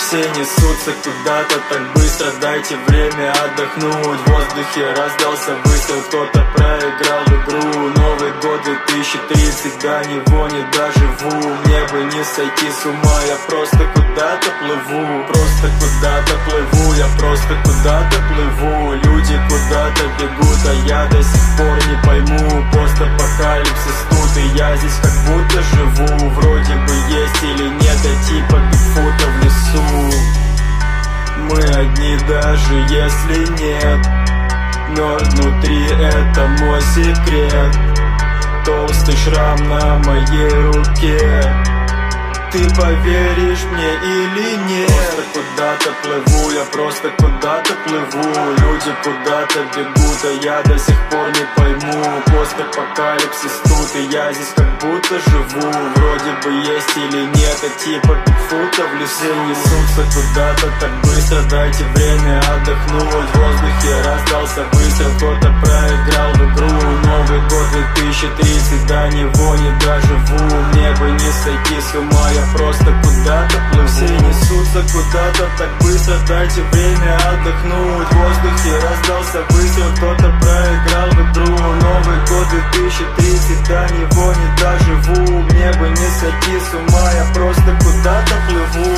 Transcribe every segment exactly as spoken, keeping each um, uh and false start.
Все несутся куда-то так быстро, дайте время отдохнуть. В воздухе раздался выстрел, кто-то проиграл в игру. Новый год две тысячи тридцать, до него не доживу. Мне бы не сойти с ума, я просто куда-то плыву. Просто куда-то плыву, я просто куда-то плыву. Люди куда-то бегут, а я до сих пор не пойму. Постапокалипсис тут, и я здесь как будто живу. Вроде бы есть или нет, а типа Бигфута в лесу. Мы одни, даже если нет, но внутри это мой секрет. Толстый шрам на моей руке. Ты поверишь мне или нет? Просто куда-то плыву, я просто куда-то плыву. Люди куда-то бегут, а я до сих пор не пойму. Постапокалипсис тут, и я здесь как будто живу. Вроде бы есть или нет, а типа Бигфута в лесу. Несутся куда-то так быстро, дайте время отдохнуть. В воздухе раздался выстрел, кто-то проиграл в игру. Новый год две тысячи тридцать, до него не доживу. Мне бы не сойти с ума, я просто куда-то плыву. Все несутся куда-то так быстро, дайте время отдохнуть. В воздухе раздался выстрел, кто-то проиграл в игру. Новый год две тысячи тридцать, до него не доживу. Мне бы не сойти с ума, я просто куда-то плыву.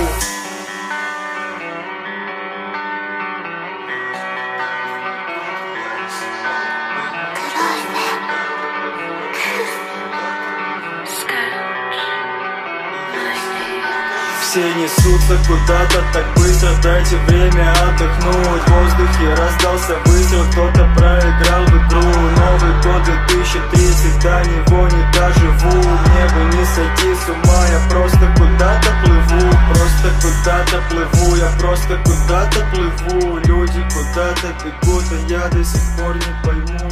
Все несутся куда-то так быстро, дайте время отдохнуть. В воздухе раздался выстрел, кто-то проиграл в игру. Новый год две тысячи тридцать, до него не доживу. Мне бы не сойти с ума, я просто куда-то плыву. Просто куда-то плыву, я просто куда-то плыву. Люди куда-то бегут, а я до сих пор не пойму.